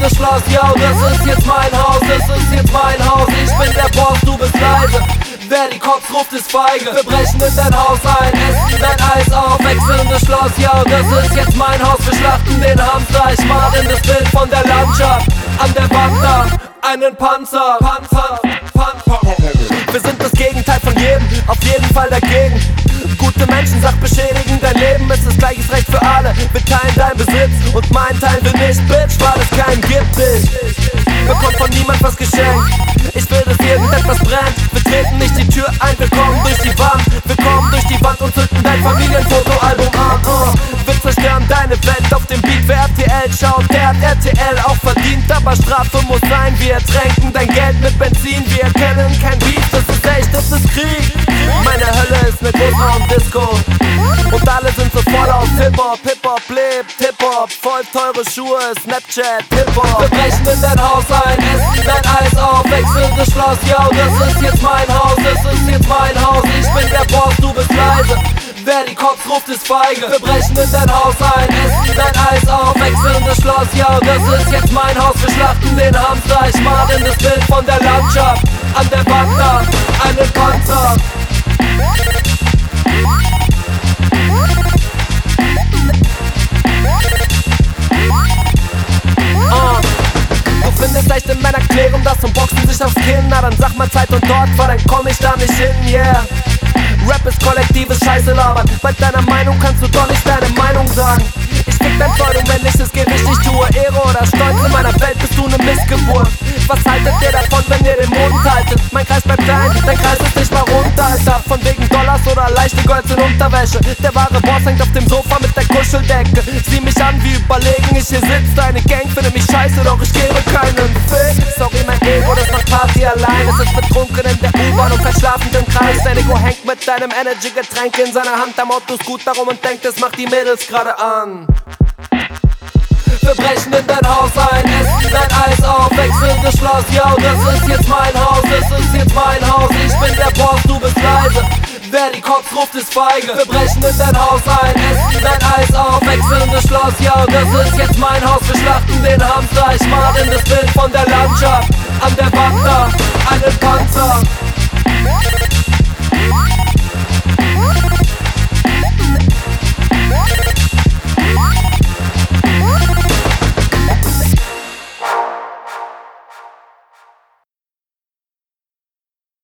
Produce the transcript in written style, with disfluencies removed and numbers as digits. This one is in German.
wechselndes Schloss, yo, das ist jetzt mein Haus, das ist jetzt mein Haus. Ich bin der Boss, du bist leise. Wer die Cops ruft, ist feige. Wir brechen in dein Haus ein, essen dein Eis auf. Wechselndes Schloss, yo, das ist jetzt mein Haus. Wir schlachten den Hamster, ich mal in das Bild von der Landschaft. An der Wand da, einen Panzer. Wir sind das Gegenteil von jedem, auf jeden Fall dagegen. Gute Menschen, sachbeschädigen dein Leben, es ist gleiches Recht für alle. Wir teilen deinen Besitz und mein Teil will nicht, Bitch, weil es keinen gibt. Ich bekomme von niemand was geschenkt. Ich will, dass irgendetwas brennt. Wir treten nicht die Tür ein, wir kommen durch die Wand. Wir kommen durch die Wand und zünden dein Familienfotoalbum an. Wir zerstören deine Welt auf dem Beat. Wer RTL schaut, der hat RTL auch verdient. Aber Strafe muss sein, wir tränken dein Geld mit Benzin. Wir kennen kein Beat, das ist echt, das ist Krieg. Meine Hölle ist ne Großraumdisco und alle sind so voll auf Hip-Hop. Hip-Hop lebt, Hip-Hop, voll teure Schuhe, Snapchat, Hip-Hop. Wir brechen in dein Haus ein, essen dein Eis auf. Wechselndes Schloss, yo, das ist jetzt mein Haus, das ist jetzt mein Haus. Ich bin der Boss, du bist leise. Wer die Cops ruft, ist feige. Wir brechen in dein Haus ein, essen dein Eis auf. Wechselndes Schloss, yo, das ist jetzt mein Haus. Wir schlachten den Hamster, ich mal in das Bild von der Landschaft. An der Wand da, einen Panzer. Du findest leicht in meiner Klärung das und boxen sich aufs Kinn. Na dann sag mal Zeit und Ort, weil dann komm ich da nicht hin, yeah. Rap ist kollektives Scheiße labern. Bei deiner Meinung kannst du doch nicht deine Meinung sagen. Ich fick dein Freund und wenn ich es Gericht nicht tue, Ehre oder Stolz in meiner Welt bist du ne Missgeburt. Was haltet ihr davon, wenn ihr den Mund haltet? Mein Kreis bleibt klein, dein Kreis ist nicht mal rund, Alter. Von wegen Dollars oder leichte Golds in Unterwäsche. Der wahre Boss hängt auf dem Sofa mit der Kuscheldecke. Sieh mich an wie überlegen, ich hier sitz. Deine Gang findet mich scheiße, doch ich gebe keinen Fick. Sorry, mein Ego, das macht Party allein. Es ist betrunken in der U-Bahn und verschlafend im Kreis. Dein Ego hängt mit deinem Energy-Getränk in seiner Hand. Am Auto ist gut darum und denkt, es macht die Mädels gerade an. Wir brechen in dein Haus ein, essen dein Eis auf. Wechselndes Schloss, yo, das ist jetzt mein Haus, das ist jetzt mein Haus. Ich bin der Boss, du bist leise. Wer die Cops ruft, ist feige. Wir brechen in dein Haus ein, essen dein Eis auf. Wechselndes Schloss, yo, das ist jetzt mein Haus. Wir schlachten den Hamster, ich mal in das Bild von der Landschaft. An der Wand da, einen Panzer.